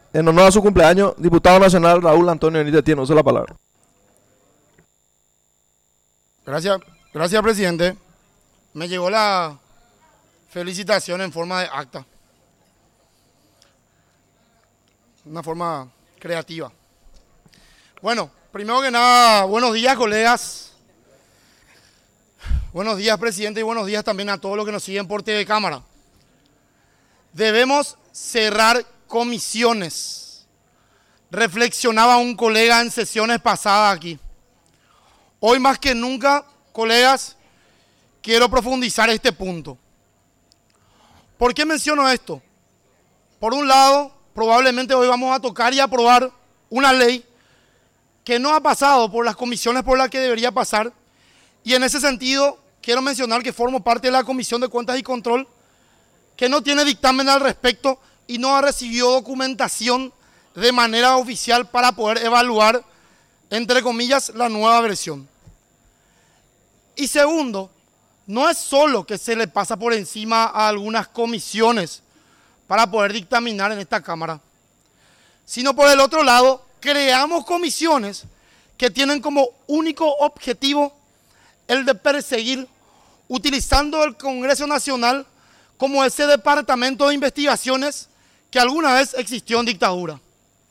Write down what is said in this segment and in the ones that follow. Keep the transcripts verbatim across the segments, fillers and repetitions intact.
En honor a su cumpleaños, diputado nacional Raúl Antonio Benítez tiene uso de la palabra. Gracias, gracias, presidente. Me llegó la felicitación en forma de acta. Una forma creativa. Bueno, primero que nada, buenos días, colegas. Buenos días, presidente, y buenos días también a todos los que nos siguen por T V Cámara. Debemos cerrar comisiones. Reflexionaba un colega en sesiones pasadas aquí. Hoy más que nunca, colegas, quiero profundizar este punto. ¿Por qué menciono esto? Por un lado, probablemente hoy vamos a tocar y aprobar una ley que no ha pasado por las comisiones por las que debería pasar, y en ese sentido quiero mencionar que formo parte de la Comisión de Cuentas y Control, que no tiene dictamen al respecto y no ha recibido documentación de manera oficial para poder evaluar, entre comillas, la nueva versión. Y segundo, no es solo que se le pasa por encima a algunas comisiones para poder dictaminar en esta Cámara, sino por el otro lado, creamos comisiones que tienen como único objetivo el de perseguir, utilizando el Congreso Nacional como ese departamento de investigaciones que alguna vez existió en dictadura.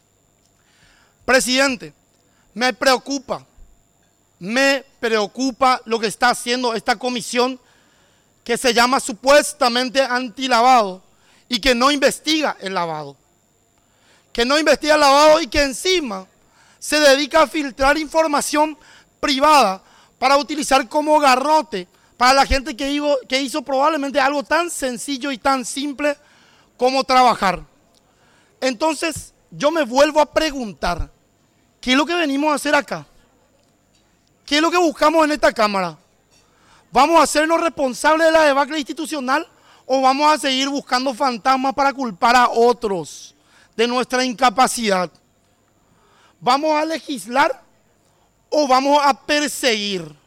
Presidente, me preocupa, me preocupa lo que está haciendo esta comisión que se llama supuestamente antilavado y que no investiga el lavado. Que no investiga el lavado y que encima se dedica a filtrar información privada para utilizar como garrote para la gente que hizo, que hizo probablemente algo tan sencillo y tan simple como trabajar. Entonces, yo me vuelvo a preguntar, ¿qué es lo que venimos a hacer acá? ¿Qué es lo que buscamos en esta Cámara? ¿Vamos a hacernos responsables de la debacle institucional o vamos a seguir buscando fantasmas para culpar a otros de nuestra incapacidad? ¿Vamos a legislar o vamos a perseguir?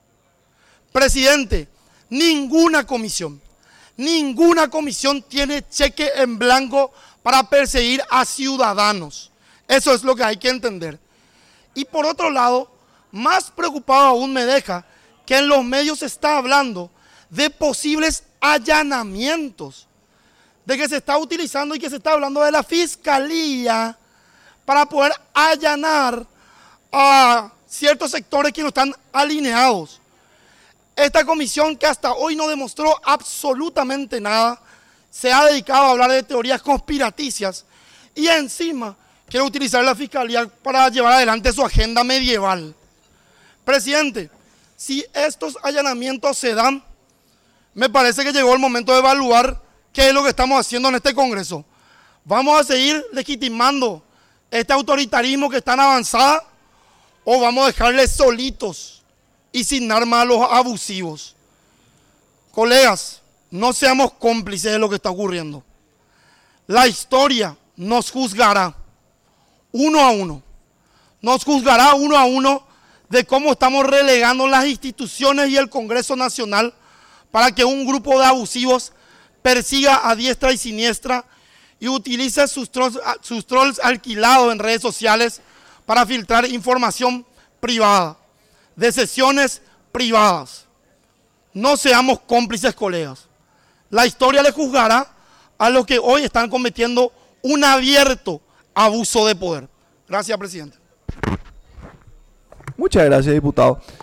Presidente, ninguna comisión, ninguna comisión tiene cheque en blanco para perseguir a ciudadanos. Eso es lo que hay que entender. Y por otro lado, más preocupado aún me deja que en los medios se está hablando de posibles allanamientos, de que se está utilizando y que se está hablando de la fiscalía para poder allanar a ciertos sectores que no están alineados. Esta comisión, que hasta hoy no demostró absolutamente nada, se ha dedicado a hablar de teorías conspiraticias y encima quiere utilizar la fiscalía para llevar adelante su agenda medieval. Presidente, si estos allanamientos se dan, me parece que llegó el momento de evaluar qué es lo que estamos haciendo en este Congreso. ¿Vamos a seguir legitimando este autoritarismo que está en avanzada o vamos a dejarles solitos y sin armas a los abusivos? Colegas, no seamos cómplices de lo que está ocurriendo. La historia nos juzgará uno a uno. Nos juzgará uno a uno de cómo estamos relegando las instituciones y el Congreso Nacional para que un grupo de abusivos persiga a diestra y siniestra y utilice sus trolls, sus trolls alquilados en redes sociales para filtrar información privada, de sesiones privadas. No seamos cómplices, colegas. La historia le juzgará a los que hoy están cometiendo un abierto abuso de poder. Gracias, presidente. Muchas gracias, diputado.